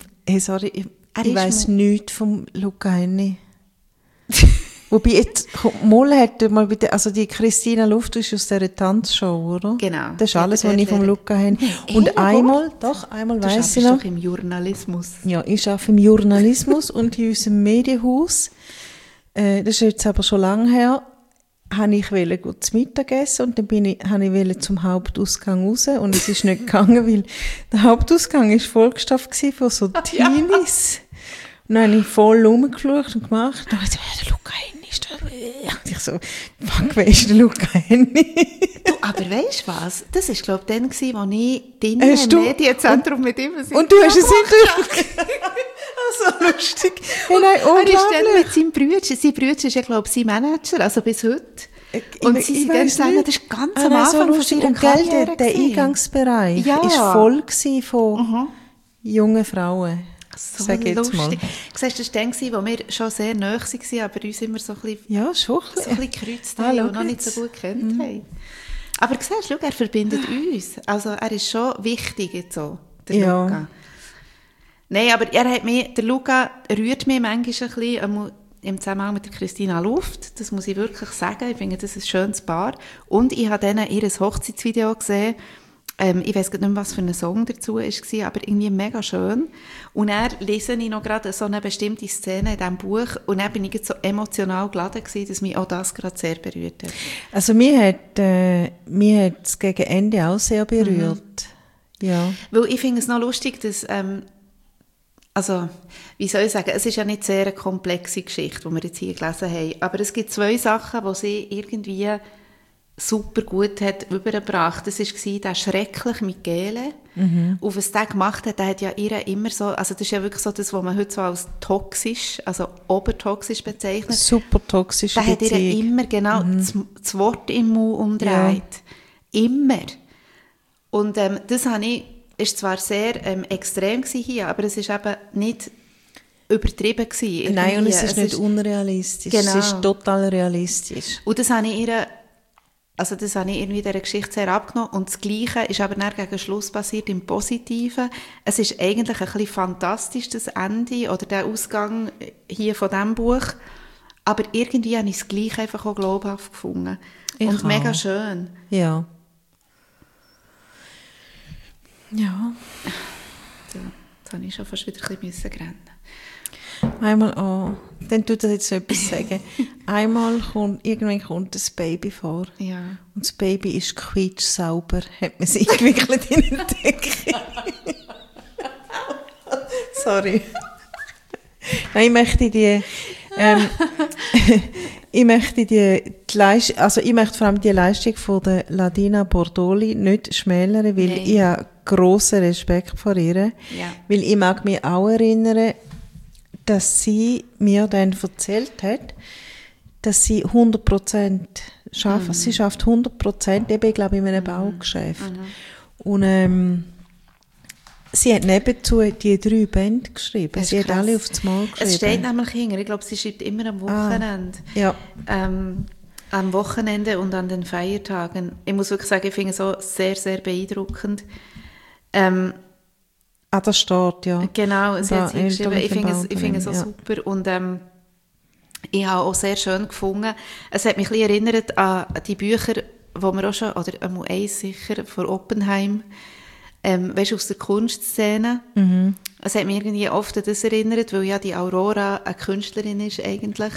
weiss nichts vom Luca Henny. Wobei jetzt, Moll hat mal bitte, also die Christina Luft ist aus dieser Tanzshow, oder? Genau. Das ist alles, was ich vom Luca Henny. Und einmal weiss ich noch. Du doch im Journalismus. Ja, ich arbeite im Journalismus und in unserem Medienhaus. Das ist jetzt aber schon lange her. Wollte ich gut zu Mittag essen und dann wollte ich zum Hauptausgang raus und es ist nicht gegangen, weil der Hauptausgang war vollgestopft von so Teenies. Und dann habe ich voll rumgeschaut und gemacht und dann habe ich so, der Luca Henny ist da. Und ich so, fuck, wer ist der Luca Henny? Du, aber weisst du was? Das war, glaube ich, dann, als ich drinnen im Medienzentrum mit ihm war. Und du hast es nicht so lustig. Hey, nein, er ist dann mit seinem Bruder. Sein Bruder ist ja, glaube ich, sein Manager, also bis heute. Und sie dann sagen, das ist ganz am Anfang von seiner Karriere. Der Eingangsbereich war voll von jungen Frauen. So lustig. Siehst du, das war dann, wo wir schon sehr nahe waren, aber uns immer so ein bisschen, so ein bisschen gekreuzt haben und noch nicht so gut kennt haben. Aber siehst du, er verbindet uns. Also er ist schon wichtig jetzt so, der Luca. Nein, aber der Luca rührt mich manchmal ein bisschen im Zusammenhang mit der Christina Luft. Das muss ich wirklich sagen. Ich finde, das ist ein schönes Paar. Und ich habe dann ihr Hochzeitsvideo gesehen. Ich weiss nicht mehr, was für ein Song dazu war, aber irgendwie mega schön. Und dann lese ich noch gerade so eine bestimmte Szene in diesem Buch und dann bin ich jetzt so emotional geladen gewesen, dass mich auch das gerade sehr berührt hat. Also mir hat es gegen Ende auch sehr berührt. Ja. Weil ich finde es noch lustig, dass, also, wie soll ich sagen, es ist ja nicht sehr eine komplexe Geschichte, die wir jetzt hier gelesen haben, aber es gibt zwei Sachen, die sie irgendwie super gut hat übergebracht. Das war der schreckliche Michele. Und was der gemacht hat, der hat ja ihr immer so, also das ist ja wirklich so das, was man heute so als toxisch, also obertoxisch bezeichnet. Super toxisch. Der hat ihr immer genau das Wort im Mund umdreht. Ja. Immer. Und das ist zwar sehr extrem hier, aber es ist eben nicht übertrieben gewesen. Nein, und es ist nicht unrealistisch. Genau. Es ist total realistisch. Und das habe ich ihr, also das habe ich irgendwie in dieser Geschichte sehr abgenommen. Und das Gleiche ist aber dann gegen Schluss passiert im Positiven. Es ist eigentlich ein bisschen fantastisch, das Ende oder der Ausgang hier von diesem Buch. Aber irgendwie habe ich es gleich einfach auch glaubhaft gefunden. Und mega schön. Ja. Ja. So, jetzt habe ich schon fast wieder ein bisschen rennen. Einmal, dann tut das jetzt so etwas sagen. Irgendwann kommt das Baby vor. Ja. Und das Baby ist quietschsauber, hat man sich eingewickelt in den Decke. Sorry. Nein, ich möchte vor allem die Leistung von der Ladina Bordoli nicht schmälern, weil ich habe grossen Respekt vor ihr. Ja. Weil ich mag mich auch erinnern, dass sie mir dann erzählt hat, dass sie 100% schafft. Sie schafft 100%, eben, glaube ich, in einem Baugeschäft. Und sie hat nebenzu die 3 Bände geschrieben. Sie hat krass. alle aufs Mal geschrieben. Es steht nämlich hinter. Ich glaube, sie schreibt immer am Wochenende. Ja. Am Wochenende und an den Feiertagen. Ich muss wirklich sagen, ich finde es so sehr, sehr beeindruckend. Das steht, ja. Genau, sie hat sie geschrieben. Ich finde es so ja. super. Und ich habe auch sehr schön gefunden. Es hat mich ein bisschen erinnert an die Bücher, wo wir auch schon, oder einmal eins sicher, von Oppenheim, weißt du, aus der Kunstszene. Mhm. Es hat mich irgendwie oft an das erinnert, weil ja die Aurora eine Künstlerin ist eigentlich,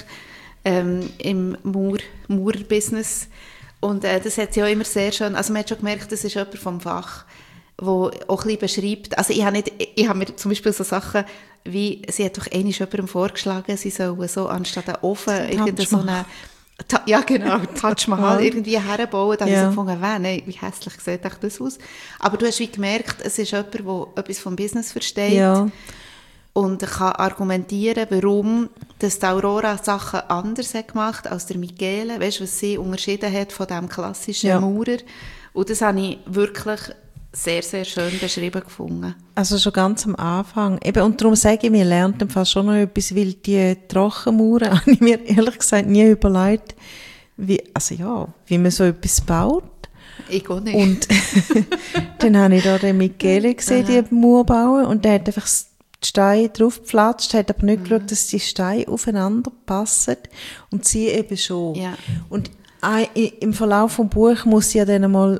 im Maurer-Business. Und das hat sie auch immer sehr schön, also man hat schon gemerkt, das ist jemand vom Fach, wo auch ein bisschen beschreibt, also ich habe mir zum Beispiel so Sachen wie, sie hat doch einmal jemandem vorgeschlagen, sie sollen so anstatt einen Ofen irgendeine so eine, ja genau, Taj Mahal irgendwie herbauen, da habe ich so gefunden, nein, wie hässlich sieht das aus. Aber du hast wie gemerkt, es ist jemand, der etwas vom Business versteht und kann argumentieren, warum dass die Aurora Sachen anders hat gemacht als der Michele, weißt du, was sie unterschieden hat von dem klassischen Maurer. Und das habe ich wirklich sehr, sehr schön beschrieben gefunden. Also schon ganz am Anfang. Eben, und darum sage ich, wir lernen fast schon noch etwas, weil die Trockenmauern habe ich mir ehrlich gesagt nie überlegt, wie man so etwas baut. Ich auch nicht. Und dann habe ich da den Michele gesehen, die Mauer bauen, und der hat einfach die Steine drauf gepflatscht, hat aber nicht geschaut, dass die Steine aufeinander passen, und sie eben schon. Ja. Und im Verlauf des Buches muss sie ja dann einmal,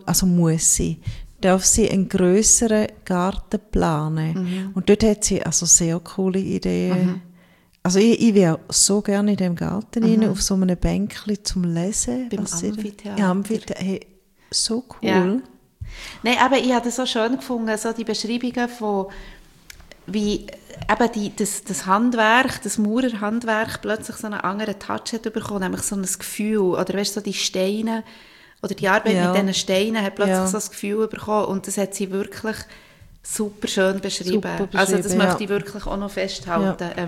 darf sie einen grösseren Garten planen. Und dort hat sie also sehr coole Ideen. Also ich wäre so gerne in diesem Garten rein, auf so einem Bänkchen zum Lesen. Beim Amphitheater. Ja, Amphitheater. Hey, so cool. Ja. Nein, aber ich habe das so schön gefunden, so die Beschreibungen von wie eben das Handwerk, das Maurerhandwerk plötzlich so einen anderen Touch hat bekommen, nämlich so ein Gefühl, oder weißt du, so die Steine, oder die Arbeit mit diesen Steinen hat plötzlich so das Gefühl bekommen, und das hat sie wirklich super schön beschrieben. Also das möchte ich wirklich auch noch festhalten. Ja.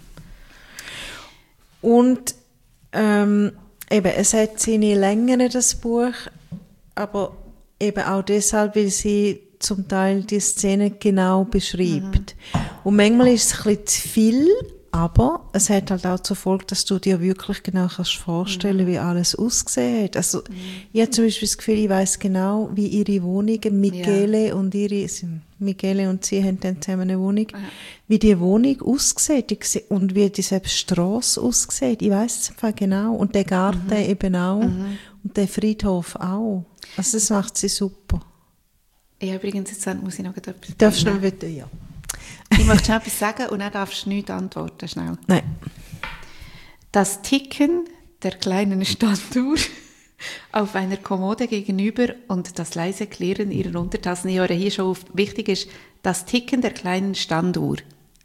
Und eben, es hat seine Längen, das Buch, aber eben auch deshalb, weil sie zum Teil die Szene genau beschreibt. Und manchmal ist es ein bisschen zu viel, aber es hat halt auch zur Folge, dass du dir wirklich genau kannst vorstellen, wie alles ausgesehen hat. Also ich habe zum Beispiel das Gefühl, ich weiss genau, wie ihre Wohnungen, Michele und sie haben dann zusammen eine Wohnung, wie die Wohnung aussieht und wie die selbst Strasse aussieht. Ich weiss es einfach genau. Und der Garten eben auch. Und der Friedhof auch. Also das macht sie super. Ja, übrigens, jetzt muss ich noch etwas sagen. Darfst du noch bitte? Ja. Ich möchte schon etwas sagen und dann darfst du nichts antworten, schnell. Nein. Das Ticken der kleinen Standuhr auf einer Kommode gegenüber und das leise Klirren ihrer Untertassen. Ich höre hier schon auf, wichtig ist, das Ticken der kleinen Standuhr.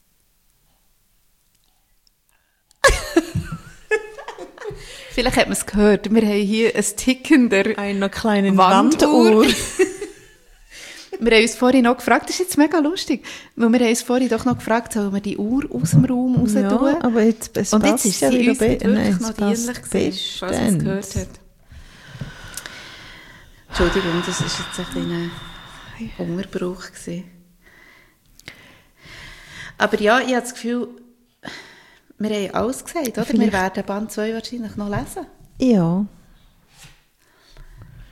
Vielleicht hat man es gehört. Wir haben hier ein Ticken der einer kleinen Wanduhr. Wir haben uns vorhin noch gefragt, das ist jetzt mega lustig, weil wir haben uns vorhin doch noch gefragt, sollen wir die Uhr aus dem Raum raus tun? Ja, aber jetzt ist sie ja uns wirklich noch dienlich gewesen, falls man es gehört hat. Entschuldigung, das war jetzt ein kleiner Unterbruch gewesen. Aber ja, ich habe das Gefühl, wir haben alles gesagt, oder? Wir werden Band 2 wahrscheinlich noch lesen. Ja.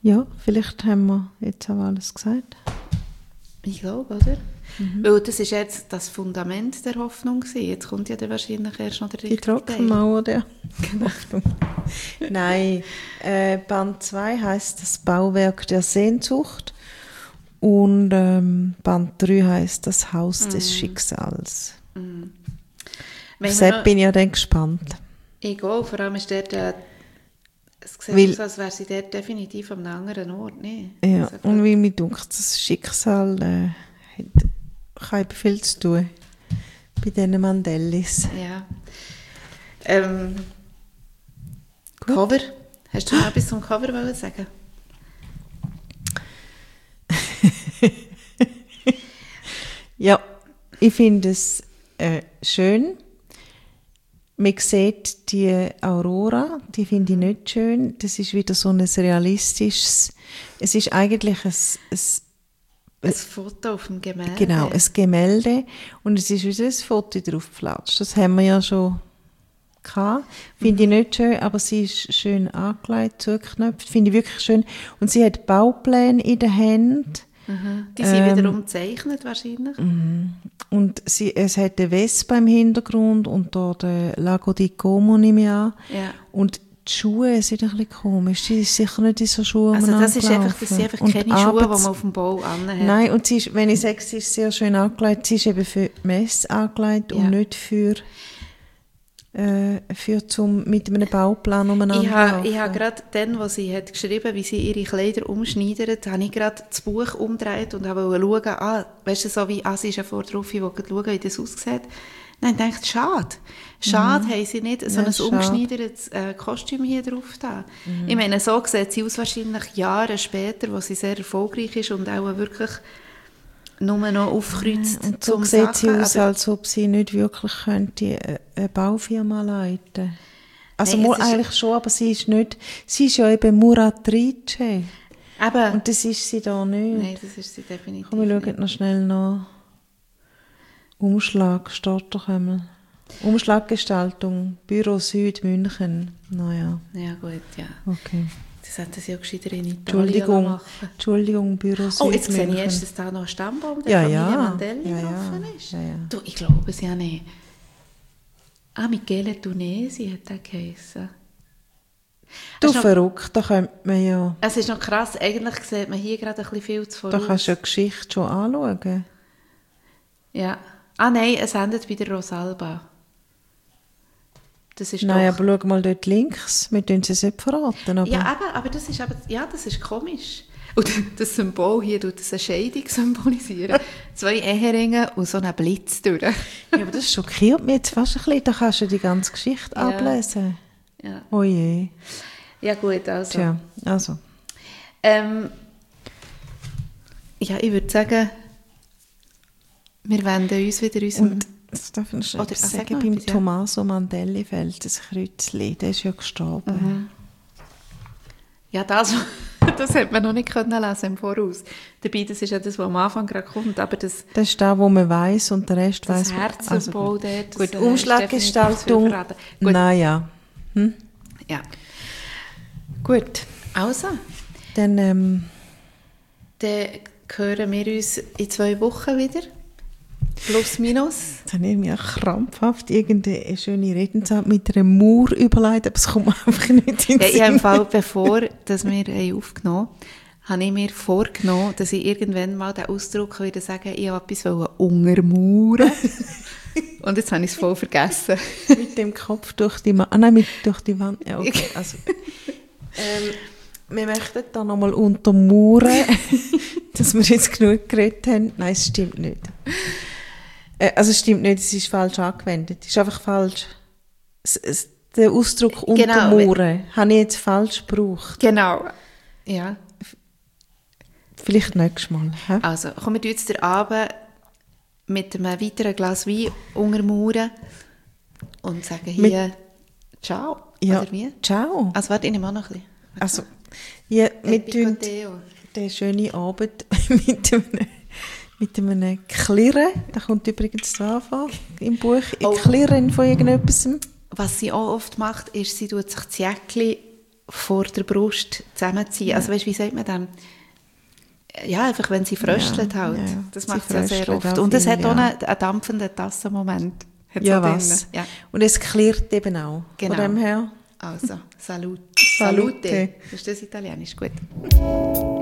Ja, vielleicht haben wir jetzt auch alles gesagt. Ich glaube, oder? Weil das ist jetzt das Fundament der Hoffnung gewesen. Jetzt kommt ja dann wahrscheinlich erst noch der Die richtige Teil. Trockenmauer der Hoffnung. Nein, Band 2 heisst das Bauwerk der Sehnsucht und Band 3 heisst das Haus des Schicksals. Auf das bin ich ja dann gespannt. Ich auch, vor allem ist dort, es sieht aus, als wäre sie dort definitiv an einem anderen Ort, ne? Ja, Also, und wie mir denkt, das Schicksal kann eben viel zu tun bei diesen Mandellis. ja. Cover? Hast du noch etwas zum Cover wollen sagen? Ja, ich finde es schön. Man sieht die Aurora, die finde ich nicht schön. Das ist wieder so ein realistisches, es ist eigentlich Ein Foto auf dem Gemälde. genau, ein Gemälde und es ist wieder ein Foto drauf geflatscht. Das haben wir ja schon gehabt. Finde ich nicht schön, aber sie ist schön angelegt, zugeknöpft. Finde ich wirklich schön. Und sie hat Baupläne in den Händen. Die sind wiederum gezeichnet wahrscheinlich. Und es hat eine Vespa im Hintergrund und da der Lago di Como nehme ich an. Ja. Und die Schuhe sind ein bisschen komisch. Sie ist sicher nicht in so Schuhen Also das sind gelaufen. einfach Und keine Schuhe, die man auf dem Bau anhat. Nein, und sie ist, wenn ich sage, sie ist sehr schön angelegt, sie ist eben für die Messe angelegt und nicht für mit einem Bauplan umeinander Ich habe gerade dann, wo sie hat geschrieben, wie sie ihre Kleider umschneidert, habe ich gerade das Buch umgedreht und wollte schauen, weißt du, so wie, sie ist ja vor drauf, ich wollte schauen, wie das aussieht. Nein, ich dachte, schade. Schade haben sie nicht so ein umgeschneidertes Kostüm hier drauf da. Ich meine, so sieht sie aus wahrscheinlich Jahre später, wo sie sehr erfolgreich ist und auch wirklich nur noch aufkreuzt. Und so sieht sie aus, als ob sie nicht wirklich könnte eine Baufirma leiten. Also Nein, eigentlich schon, aber sie ist ja eben Muratrice. Eben. Und das ist sie da nicht. Nein, das ist sie definitiv Komm, wir schauen noch schnell nach. Umschlag, steht doch einmal. Umschlaggestaltung, Büro Süd, München. Naja. Ja gut, ja. Okay. Das hätten sie ja gescheiter in Italien machen. Entschuldigung, Büro Süd, Oh, jetzt sehe ich München. erst, dass da noch ein Stammbaum der Familie Mandelli offen ist. Ja. Du, ich glaube es ja nicht. Michele Tunesi hat der geheissen. Du verrückt, da könnte man ja... Es ist noch krass, eigentlich sieht man hier gerade ein bisschen viel zu voraus. Da kannst du ja die Geschichte schon anschauen. Ja. Nein, es endet bei der Rosalba. Das ist Nein, doch... aber schau mal dort links, wir tun sie nicht verraten. Aber Ja, aber das ist komisch. Und das Symbol hier tut das eine Scheidung symbolisieren. 2 Eheringe und so einen Blitz durch. Ja, aber das schockiert mich jetzt fast ein bisschen. Da kannst du die ganze Geschichte ablesen. Ja. Oh je. Ja gut, also. Tja, also. Ja, ich würde sagen, wir wenden uns wieder unserem... Und das darf ich noch Oder, sagen, beim Tommaso Mandelli fällt das Kreuzchen, der ist ja gestorben. Ja, das hätte man noch nicht können lesen im Voraus. Dabei, das ist ja das, was am Anfang gerade kommt, aber das ist das, was man weiss und der Rest weiss man. Herzsymbol dort. Gut, Umschlaggestaltung. Naja. Ja. Gut. Also. Dann hören wir uns in 2 Wochen wieder. Plus, minus. Jetzt habe ich mir krampfhaft irgendeine schöne Redensart mit einer Mauer überlegt, aber es kommt mir einfach nicht in den Sinn. Ich habe im Fall, bevor dass wir aufgenommen haben, habe ich mir vorgenommen, dass ich irgendwann mal den Ausdruck würde sagen, ich wollte etwas untermauern. Und jetzt habe ich es voll vergessen. Mit dem Kopf durch die Wand. Durch die Wand. Ja, okay. Also, wir möchten da nochmal untermauern, dass wir jetzt genug geredet haben. Nein, es stimmt nicht. Also es stimmt nicht, es ist falsch angewendet. Es ist einfach falsch. Der Ausdruck untermauern habe ich jetzt falsch gebraucht. Genau. Ja. Vielleicht nächstes Mal. He? Also, kommen wir jetzt den Abend mit einem weiteren Glas Wein untermauern und sagen hier Ciao. Ja, oder wie? Ciao. Also warte, ich nehme auch noch ein bisschen. Also, ja, wir tun den schönen Abend mit einem Klirren, da kommt übrigens der Anfang im Buch, Klirren von irgendetwas. Was sie auch oft macht, ist, sie tut sich das Jäckchen vor der Brust zusammenziehen. Also weißt, wie sagt man das? Ja, einfach wenn sie fröstelt halt. Ja, das macht sie ja sehr oft. Und es hat auch einen dampfenden Tassenmoment. Ja, was? Ja. Und es klirrt eben auch. Genau. Von dem her. Also, Salute. Salute. Ist das Italienisch? Gut.